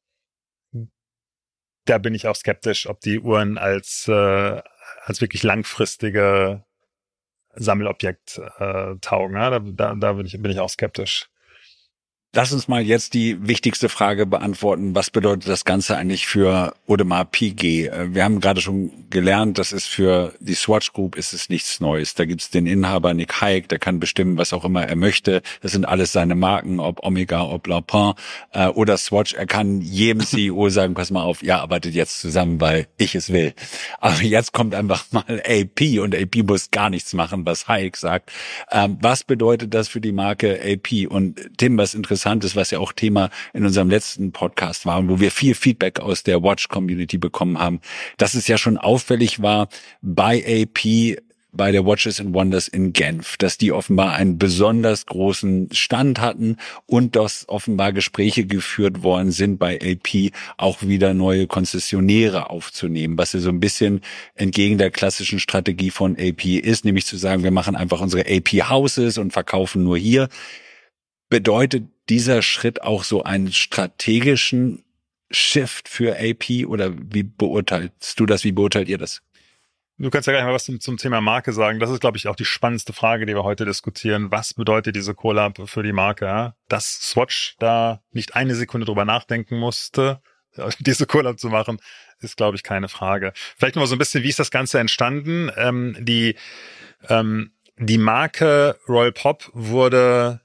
da bin ich auch skeptisch, ob die Uhren als äh, als wirklich langfristige Sammelobjekt äh, taugen. Ja? Da, da, da bin ich, bin ich auch skeptisch. Lass uns mal jetzt die wichtigste Frage beantworten. Was bedeutet das Ganze eigentlich für Audemars Piguet? Wir haben gerade schon gelernt, das ist für die Swatch Group ist es nichts Neues. Da gibt's den Inhaber Nick Hayek, der kann bestimmen, was auch immer er möchte. Das sind alles seine Marken, ob Omega, ob Lapin äh, oder Swatch. Er kann jedem C E O sagen, pass mal auf, ihr arbeitet jetzt zusammen, weil ich es will. Aber jetzt kommt einfach mal A P und A P muss gar nichts machen, was Hayek sagt. Ähm, was bedeutet das für die Marke A P? Und Tim, was interessant ist, was ja auch Thema in unserem letzten Podcast war, wo wir viel Feedback aus der Watch-Community bekommen haben, dass es ja schon auffällig war bei A P, bei der Watches and Wonders in Genf, dass die offenbar einen besonders großen Stand hatten und dass offenbar Gespräche geführt worden sind, bei A P auch wieder neue Konzessionäre aufzunehmen, was ja so ein bisschen entgegen der klassischen Strategie von A P ist, nämlich zu sagen, wir machen einfach unsere A P Houses und verkaufen nur hier. Bedeutet dieser Schritt auch so einen strategischen Shift für A P oder wie beurteilst du das, wie beurteilt ihr das? Du kannst ja gleich mal was zum, zum Thema Marke sagen. Das ist, glaube ich, auch die spannendste Frage, die wir heute diskutieren. Was bedeutet diese Collab für die Marke? Ja? Dass Swatch da nicht eine Sekunde drüber nachdenken musste, diese Collab zu machen, ist, glaube ich, keine Frage. Vielleicht noch mal so ein bisschen, wie ist das Ganze entstanden? Ähm, die, ähm, die Marke Royal Pop wurde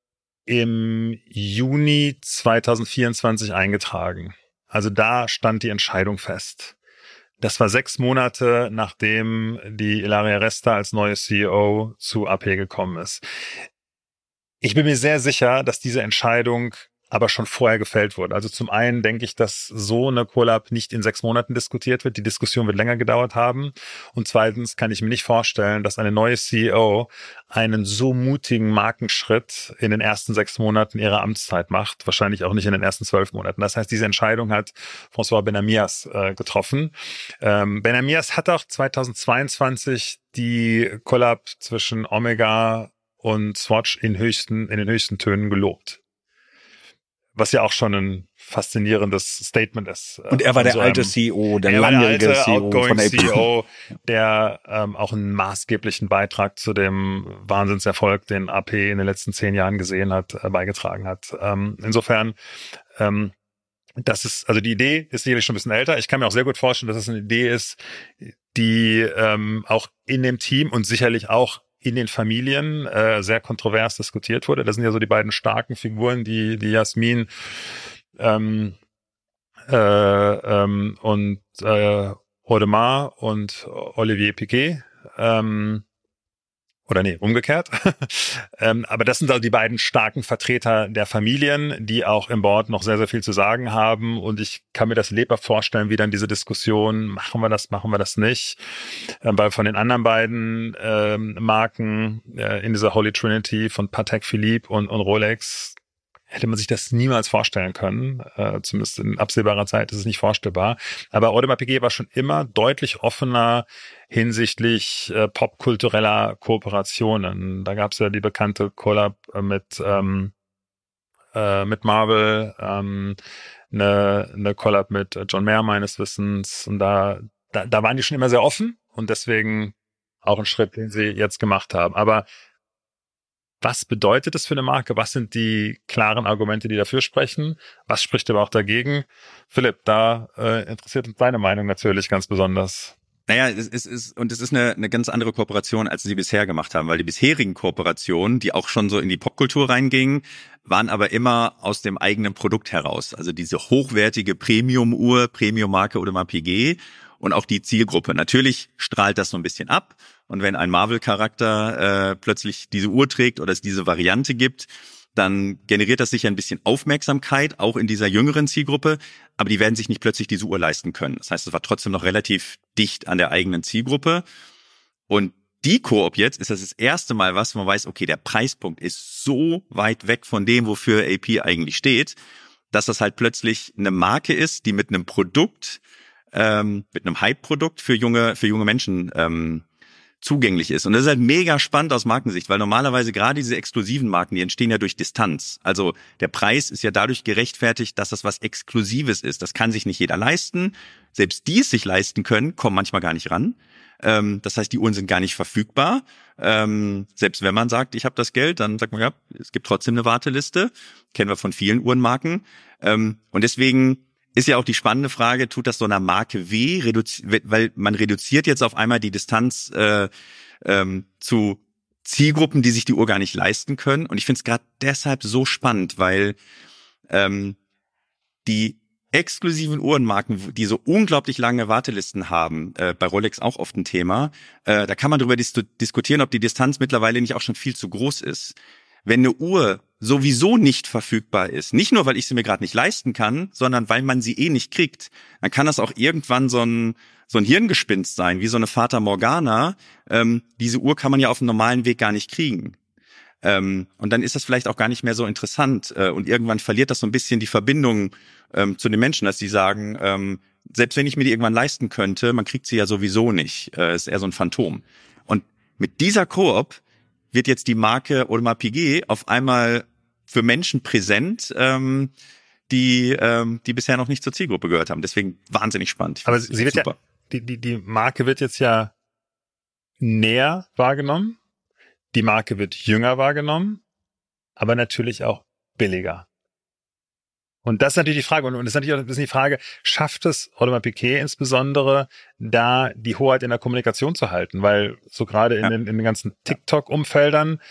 im Juni zwanzig vierundzwanzig eingetragen. Also da stand die Entscheidung fest. Das war sechs Monate, nachdem die Ilaria Resta als neue C E O zu A P gekommen ist. Ich bin mir sehr sicher, dass diese Entscheidung aber schon vorher gefällt wurde. Also zum einen denke ich, dass so eine Collab nicht in sechs Monaten diskutiert wird. Die Diskussion wird länger gedauert haben. Und zweitens kann ich mir nicht vorstellen, dass eine neue C E O einen so mutigen Markenschritt in den ersten sechs Monaten ihrer Amtszeit macht. Wahrscheinlich auch nicht in den ersten zwölf Monaten. Das heißt, diese Entscheidung hat François Benamias äh, getroffen. Ähm, Benamias hat auch zweitausendzweiundzwanzig die Collab zwischen Omega und Swatch in höchsten, in den höchsten Tönen gelobt. Was ja auch schon ein faszinierendes Statement ist. Und er war der so alte C E O, der langjährige der alte, C E O von A P. C E O, der ähm, auch einen maßgeblichen Beitrag zu dem Wahnsinnserfolg, den A P in den letzten zehn Jahren gesehen hat, äh, beigetragen hat. Ähm, insofern, ähm, das ist, also die Idee ist sicherlich schon ein bisschen älter. Ich kann mir auch sehr gut vorstellen, dass es eine Idee ist, die ähm, auch in dem Team und sicherlich auch in den Familien äh, sehr kontrovers diskutiert wurde. Das sind ja so die beiden starken Figuren, die die Jasmin ähm, äh, ähm, und äh, Audemars und Olivier Piquet. Ähm, Oder nee, umgekehrt. ähm, aber das sind also die beiden starken Vertreter der Familien, die auch im Board noch sehr, sehr viel zu sagen haben. Und ich kann mir das lebhaft vorstellen, wie dann diese Diskussion, machen wir das, machen wir das nicht. Ähm, weil von den anderen beiden ähm, Marken äh, in dieser Holy Trinity von Patek Philippe und, und Rolex hätte man sich das niemals vorstellen können. Äh, zumindest in absehbarer Zeit ist es nicht vorstellbar. Aber Audemars Piguet war schon immer deutlich offener hinsichtlich äh, popkultureller Kooperationen. Da gab es ja die bekannte Collab mit ähm, äh, mit Marvel, ähm, eine, eine Collab mit John Mayer meines Wissens. Und da, da, da waren die schon immer sehr offen und deswegen auch ein Schritt, den sie jetzt gemacht haben. Aber was bedeutet das für eine Marke? Was sind die klaren Argumente, die dafür sprechen? Was spricht aber auch dagegen? Philipp, da äh, interessiert uns deine Meinung natürlich ganz besonders. Naja, es ist, ist und es ist eine, eine ganz andere Kooperation, als sie bisher gemacht haben, weil die bisherigen Kooperationen, die auch schon so in die Popkultur reingingen, waren aber immer aus dem eigenen Produkt heraus. Also diese hochwertige Premium-Uhr, Premium-Marke Audemars Piguet und auch die Zielgruppe. Natürlich strahlt das so ein bisschen ab. Und wenn ein Marvel-Charakter äh, plötzlich diese Uhr trägt oder es diese Variante gibt, dann generiert das sicher ein bisschen Aufmerksamkeit, auch in dieser jüngeren Zielgruppe. Aber die werden sich nicht plötzlich diese Uhr leisten können. Das heißt, es war trotzdem noch relativ dicht an der eigenen Zielgruppe. Und die Koop jetzt ist das das erste Mal, was man weiß, okay, der Preispunkt ist so weit weg von dem, wofür A P eigentlich steht, dass das halt plötzlich eine Marke ist, die mit einem Produkt, ähm, mit einem Hype-Produkt für junge, für junge Menschen ähm, zugänglich ist. Und das ist halt mega spannend aus Markensicht, weil normalerweise gerade diese exklusiven Marken, die entstehen ja durch Distanz. Also der Preis ist ja dadurch gerechtfertigt, dass das was Exklusives ist. Das kann sich nicht jeder leisten. Selbst die es sich leisten können, kommen manchmal gar nicht ran. Ähm, das heißt, die Uhren sind gar nicht verfügbar. Ähm, selbst wenn man sagt, ich habe das Geld, dann sagt man, ja, es gibt trotzdem eine Warteliste. Kennen wir von vielen Uhrenmarken. Ähm, und deswegen ist ja auch die spannende Frage, tut das so einer Marke weh? Reduzi- weil man reduziert jetzt auf einmal die Distanz äh, ähm, zu Zielgruppen, die sich die Uhr gar nicht leisten können. Und ich finde es gerade deshalb so spannend, weil ähm, die exklusiven Uhrenmarken, die so unglaublich lange Wartelisten haben, äh, bei Rolex auch oft ein Thema, äh, da kann man darüber dis- diskutieren, ob die Distanz mittlerweile nicht auch schon viel zu groß ist. Wenn eine Uhr sowieso nicht verfügbar ist, nicht nur, weil ich sie mir gerade nicht leisten kann, sondern weil man sie eh nicht kriegt, dann kann das auch irgendwann so ein so ein Hirngespinst sein, wie so eine Fata Morgana. Ähm, diese Uhr kann man ja auf dem normalen Weg gar nicht kriegen. Ähm, und dann ist das vielleicht auch gar nicht mehr so interessant. Äh, und irgendwann verliert das so ein bisschen die Verbindung ähm, zu den Menschen, dass die sagen, ähm, selbst wenn ich mir die irgendwann leisten könnte, man kriegt sie ja sowieso nicht. Äh, ist eher so ein Phantom. Und mit dieser Koop wird jetzt die Marke Audemars Piguet auf einmal für Menschen präsent, ähm, die ähm, die bisher noch nicht zur Zielgruppe gehört haben. Deswegen wahnsinnig spannend. Aber sie wird super. ja, die, die, die Marke wird jetzt ja näher wahrgenommen. Die Marke wird jünger wahrgenommen, aber natürlich auch billiger. Und das ist natürlich die Frage, und das ist natürlich auch ein bisschen die Frage, schafft es Audemars Piguet insbesondere, da die Hoheit in der Kommunikation zu halten? Weil so gerade in, ja. den, in den ganzen TikTok-Umfeldern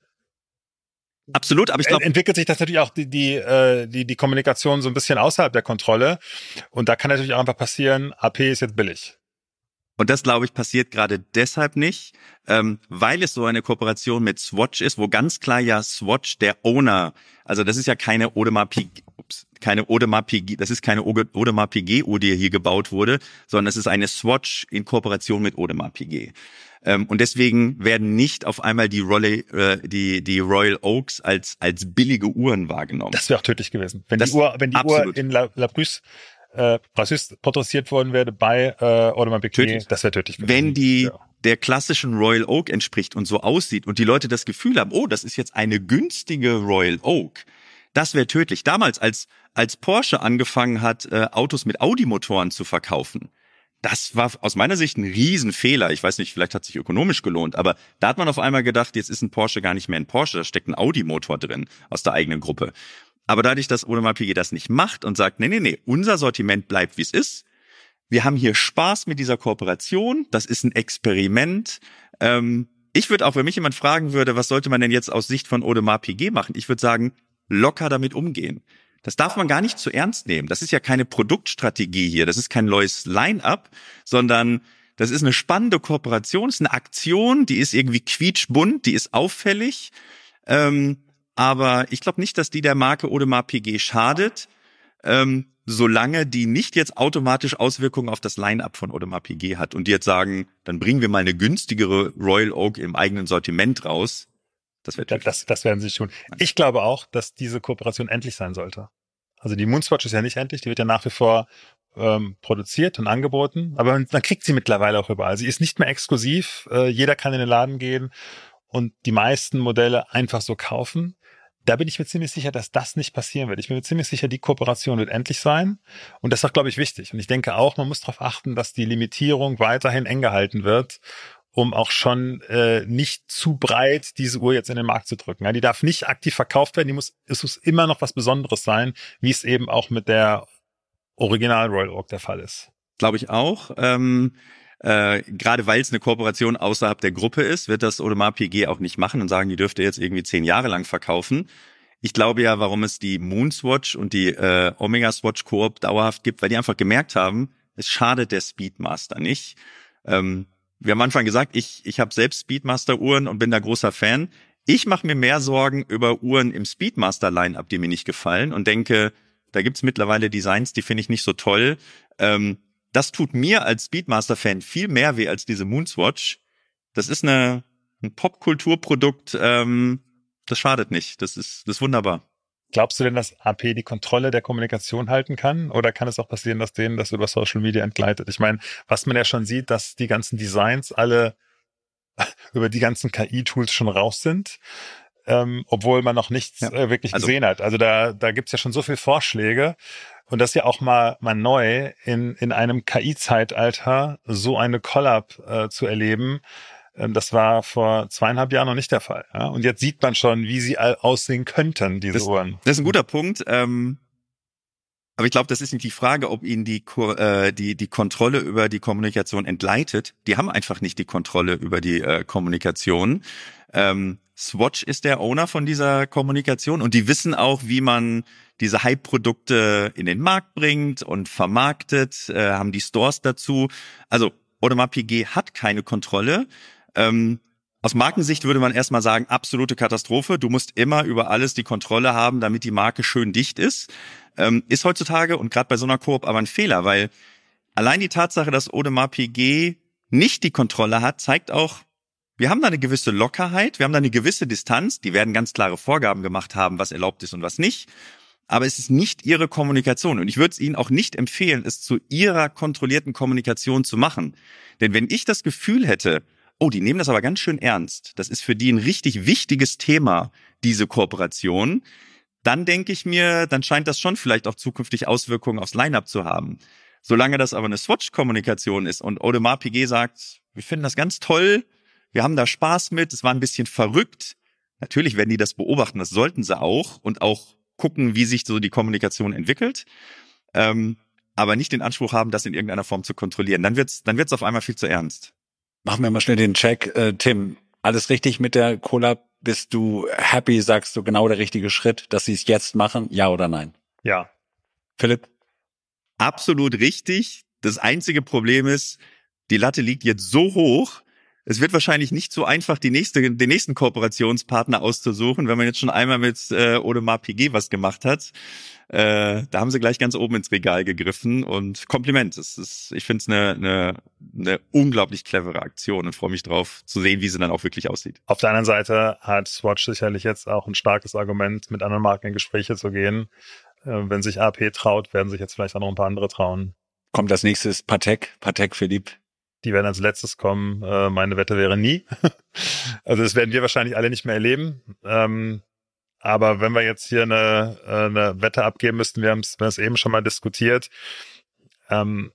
absolut, aber ich glaube, entwickelt sich das natürlich auch die, die, äh, die, die Kommunikation so ein bisschen außerhalb der Kontrolle. Und da kann natürlich auch einfach passieren, A P ist jetzt billig. Und das, glaube ich, passiert gerade deshalb nicht, ähm, weil es so eine Kooperation mit Swatch ist, wo ganz klar ja Swatch der Owner, also das ist ja keine Audemars Piguet, ups, keine Audemars Piguet, das ist keine Audemars Piguet Uhr, die hier gebaut wurde, sondern es ist eine Swatch in Kooperation mit Audemars Piguet. Ähm, und deswegen werden nicht auf einmal die Royal, äh, die, die Royal Oaks als, als billige Uhren wahrgenommen. Das wäre auch tödlich gewesen. Wenn das, die Uhr, wenn die absolut. Uhr in La, La Bruce Äh, Brassus porträtiert worden wäre bei äh, Audemars Piguet, das wäre tödlich gewesen. Wenn die ja. der klassischen Royal Oak entspricht und so aussieht und die Leute das Gefühl haben, oh, das ist jetzt eine günstige Royal Oak, das wäre tödlich. Damals, als als Porsche angefangen hat, äh, Autos mit Audi-Motoren zu verkaufen, das war aus meiner Sicht ein Riesenfehler. Ich weiß nicht, vielleicht hat es sich ökonomisch gelohnt, aber da hat man auf einmal gedacht, jetzt ist ein Porsche gar nicht mehr ein Porsche, da steckt ein Audi-Motor drin aus der eigenen Gruppe. Aber dadurch, dass Audemars Piguet das nicht macht und sagt, nee, nee, nee, unser Sortiment bleibt, wie es ist. Wir haben hier Spaß mit dieser Kooperation. Das ist ein Experiment. Ähm, ich würde auch, wenn mich jemand fragen würde, was sollte man denn jetzt aus Sicht von Audemars Piguet machen? Ich würde sagen, locker damit umgehen. Das darf man gar nicht zu ernst nehmen. Das ist ja keine Produktstrategie hier. Das ist kein neues Line-up, sondern das ist eine spannende Kooperation. Es ist eine Aktion, die ist irgendwie quietschbunt, die ist auffällig. Ähm, Aber ich glaube nicht, dass die der Marke Audemars Piguet schadet, ähm, solange die nicht jetzt automatisch Auswirkungen auf das Line-up von Audemars Piguet hat und die jetzt sagen, dann bringen wir mal eine günstigere Royal Oak im eigenen Sortiment raus. Das wird das, das werden sie tun. Ich glaube auch, dass diese Kooperation endlich sein sollte. Also die Moonswatch ist ja nicht endlich, die wird ja nach wie vor ähm, produziert und angeboten, aber man, man kriegt sie mittlerweile auch überall. Sie ist nicht mehr exklusiv, äh, jeder kann in den Laden gehen und die meisten Modelle einfach so kaufen. Da bin ich mir ziemlich sicher, dass das nicht passieren wird. Ich bin mir ziemlich sicher, die Kooperation wird endlich sein. Und das ist auch, glaube ich, wichtig. Und ich denke auch, man muss darauf achten, dass die Limitierung weiterhin eng gehalten wird, um auch schon äh, nicht zu breit diese Uhr jetzt in den Markt zu drücken. Ja, die darf nicht aktiv verkauft werden. Die muss, es muss immer noch was Besonderes sein, wie es eben auch mit der Original Royal Oak der Fall ist. Glaube ich auch. Ähm Äh, gerade weil es eine Kooperation außerhalb der Gruppe ist, wird das Audemars Piguet auch nicht machen und sagen, die dürfte jetzt irgendwie zehn Jahre lang verkaufen. Ich glaube ja, warum es die Moonswatch und die äh, Omega Swatch Coop dauerhaft gibt, weil die einfach gemerkt haben, es schadet der Speedmaster nicht. Ähm, wir haben am Anfang gesagt, ich ich habe selbst Speedmaster-Uhren und bin da großer Fan. Ich mache mir mehr Sorgen über Uhren im Speedmaster-Line-Up, die mir nicht gefallen und denke, da gibt's mittlerweile Designs, die finde ich nicht so toll. Ähm, Das tut mir als Speedmaster-Fan viel mehr weh als diese Moonswatch. Das ist eine, ein Popkulturprodukt, ähm, das schadet nicht. Das ist, das ist wunderbar. Glaubst du denn, dass A P die Kontrolle der Kommunikation halten kann? Oder kann es auch passieren, dass denen das über Social Media entgleitet? Ich meine, was man ja schon sieht, dass die ganzen Designs alle über die ganzen K I-Tools schon raus sind. Ähm, obwohl man noch nichts ja. äh, wirklich also, gesehen hat. Also da, da gibt's ja schon so viele Vorschläge. Und das ist ja auch mal, mal neu, in, in einem K I-Zeitalter so eine Collab äh, zu erleben. Ähm, das war vor zweieinhalb Jahren noch nicht der Fall. Ja? Und jetzt sieht man schon, wie sie all aussehen könnten, diese das, Uhren. Das ist ein guter Punkt. Ähm, aber ich glaube, das ist nicht die Frage, ob ihnen die, äh, die, die Kontrolle über die Kommunikation entgleitet. Die haben einfach nicht die Kontrolle über die äh, Kommunikation. Ähm, Swatch ist der Owner von dieser Kommunikation und die wissen auch, wie man diese Hype-Produkte in den Markt bringt und vermarktet, äh, haben die Stores dazu. Also Audemars Piguet hat keine Kontrolle. Ähm, aus Markensicht würde man erstmal sagen, absolute Katastrophe. Du musst immer über alles die Kontrolle haben, damit die Marke schön dicht ist. Ähm, ist heutzutage und gerade bei so einer Koop aber ein Fehler, weil allein die Tatsache, dass Audemars Piguet nicht die Kontrolle hat, zeigt auch, wir haben da eine gewisse Lockerheit, wir haben da eine gewisse Distanz, die werden ganz klare Vorgaben gemacht haben, was erlaubt ist und was nicht, aber es ist nicht ihre Kommunikation und ich würde es ihnen auch nicht empfehlen, es zu ihrer kontrollierten Kommunikation zu machen. Denn wenn ich das Gefühl hätte, oh, die nehmen das aber ganz schön ernst, das ist für die ein richtig wichtiges Thema, diese Kooperation, dann denke ich mir, dann scheint das schon vielleicht auch zukünftig Auswirkungen aufs Line-Up zu haben. Solange das aber eine Swatch-Kommunikation ist und Audemars Piguet sagt, wir finden das ganz toll, wir haben da Spaß mit, es war ein bisschen verrückt. Natürlich werden die das beobachten, das sollten sie auch und auch gucken, wie sich so die Kommunikation entwickelt, ähm, aber nicht den Anspruch haben, das in irgendeiner Form zu kontrollieren. Dann wird's, dann wird's auf einmal viel zu ernst. Machen wir mal schnell den Check. Äh, Tim, alles richtig mit der Collab? Bist du happy? Sagst du genau der richtige Schritt, dass sie es jetzt machen? Ja oder nein? Ja. Philipp? Absolut richtig. Das einzige Problem ist, die Latte liegt jetzt so hoch, es wird wahrscheinlich nicht so einfach, die nächste, den nächsten Kooperationspartner auszusuchen, wenn man jetzt schon einmal mit äh, Audemars Piguet was gemacht hat. Äh, da haben sie gleich ganz oben ins Regal gegriffen und Kompliment. Das ist, ich finde es eine, eine, eine unglaublich clevere Aktion und freue mich drauf zu sehen, wie sie dann auch wirklich aussieht. Auf der anderen Seite hat Swatch sicherlich jetzt auch ein starkes Argument, mit anderen Marken in Gespräche zu gehen. Äh, wenn sich A P traut, werden sich jetzt vielleicht auch noch ein paar andere trauen. Kommt als nächstes Patek, Patek Philippe. Die werden als letztes kommen. Äh, meine Wette wäre nie. Also das werden wir wahrscheinlich alle nicht mehr erleben. Ähm, aber wenn wir jetzt hier eine, eine Wette abgeben müssten, wir haben es eben schon mal diskutiert. Ähm,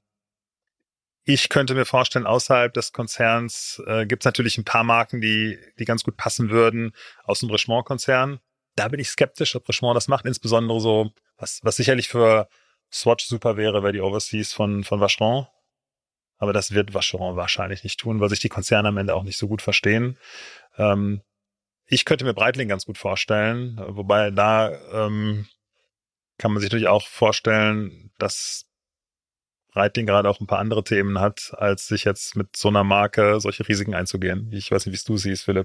ich könnte mir vorstellen, außerhalb des Konzerns äh, gibt es natürlich ein paar Marken, die die ganz gut passen würden aus dem Richemont-Konzern. Da bin ich skeptisch, ob Richemont das macht. Insbesondere so, was, was sicherlich für Swatch super wäre, wäre die Overseas von, von Vacheron. Aber das wird Vacheron wahrscheinlich nicht tun, weil sich die Konzerne am Ende auch nicht so gut verstehen. Ähm, ich könnte mir Breitling ganz gut vorstellen, wobei da ähm, kann man sich natürlich auch vorstellen, dass Breitling gerade auch ein paar andere Themen hat, als sich jetzt mit so einer Marke solche Risiken einzugehen. Ich weiß nicht, wie es du siehst, Philipp.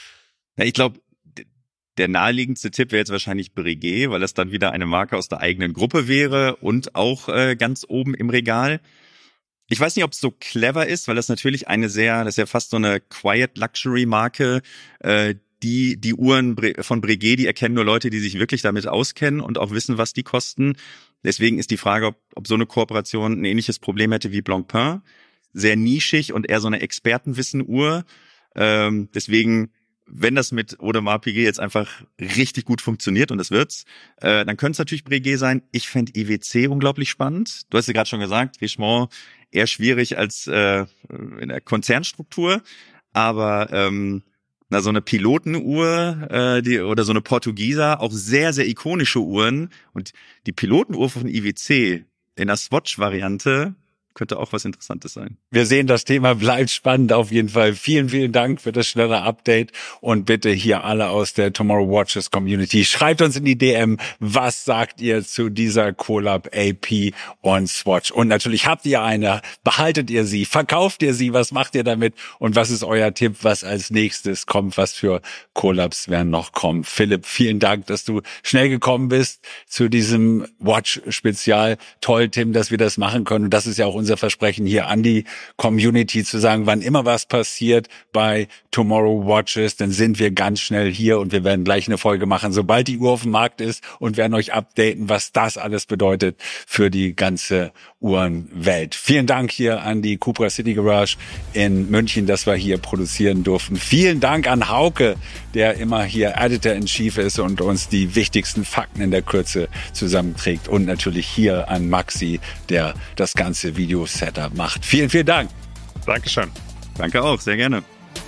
Ja, ich glaube, der naheliegendste Tipp wäre jetzt wahrscheinlich Breguet, weil das dann wieder eine Marke aus der eigenen Gruppe wäre und auch äh, ganz oben im Regal. Ich weiß nicht, ob es so clever ist, weil das natürlich eine sehr, das ist ja fast so eine Quiet Luxury Marke. Äh, die die Uhren von Breguet, die erkennen nur Leute, die sich wirklich damit auskennen und auch wissen, was die kosten. Deswegen ist die Frage, ob, ob so eine Kooperation ein ähnliches Problem hätte wie Blancpain. Sehr nischig und eher so eine Expertenwissen-Uhr. Ähm, deswegen, wenn das mit Audemars Piguet jetzt einfach richtig gut funktioniert, und das wird's, äh, dann könnte es natürlich Breguet sein. Ich fände I W C unglaublich spannend. Du hast ja gerade schon gesagt, Richemont eher schwierig als äh, in der Konzernstruktur, aber ähm, na so eine Pilotenuhr äh, die oder so eine Portugieser, auch sehr, sehr ikonische Uhren. Und die Pilotenuhr von I W C in der Swatch-Variante könnte auch was Interessantes sein. Wir sehen, das Thema bleibt spannend auf jeden Fall. Vielen, vielen Dank für das schnelle Update und bitte hier alle aus der Tomorrow Watches Community, schreibt uns in die D M, was sagt ihr zu dieser Collab A P und Swatch? Und natürlich habt ihr eine, behaltet ihr sie, verkauft ihr sie, was macht ihr damit und was ist euer Tipp, was als nächstes kommt, was für Collabs werden noch kommen? Philipp, vielen Dank, dass du schnell gekommen bist zu diesem Watch-Spezial. Toll, Tim, dass wir das machen können und das ist ja auch unser Versprechen hier an die Community zu sagen, wann immer was passiert bei Tomorrow Watches, dann sind wir ganz schnell hier und wir werden gleich eine Folge machen, sobald die Uhr auf dem Markt ist und werden euch updaten, was das alles bedeutet für die ganze Uhrenwelt. Vielen Dank hier an die Cupra City Garage in München, dass wir hier produzieren durften. Vielen Dank an Hauke, der immer hier Editor-in-Chief ist und uns die wichtigsten Fakten in der Kürze zusammenträgt und natürlich hier an Maxi, der das ganze Video-Setup macht. Vielen, vielen Dank. Dankeschön. Danke auch, sehr gerne.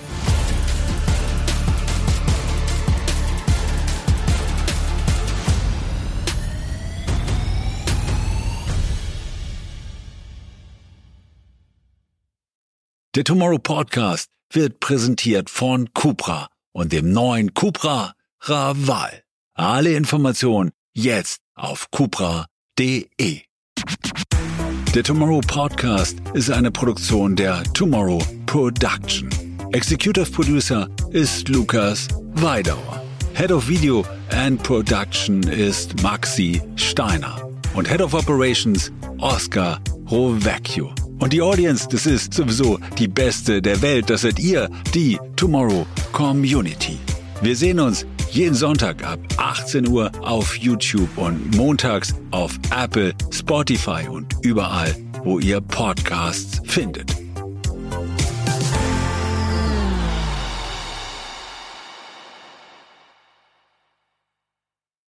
Der Tomorrow Podcast wird präsentiert von Cupra und dem neuen Cupra Raval. Alle Informationen jetzt auf cupra punkt de. Der Tomorrow Podcast ist eine Produktion der Tomorrow Production. Executive Producer ist Lukas Weidauer. Head of Video and Production ist Maxi Steiner. Und Head of Operations Oscar Rovecchio. Und die Audience, das ist sowieso die beste der Welt. Das seid ihr, die Tomorrow Community. Wir sehen uns jeden Sonntag ab achtzehn Uhr auf YouTube und montags auf Apple, Spotify und überall, wo ihr Podcasts findet.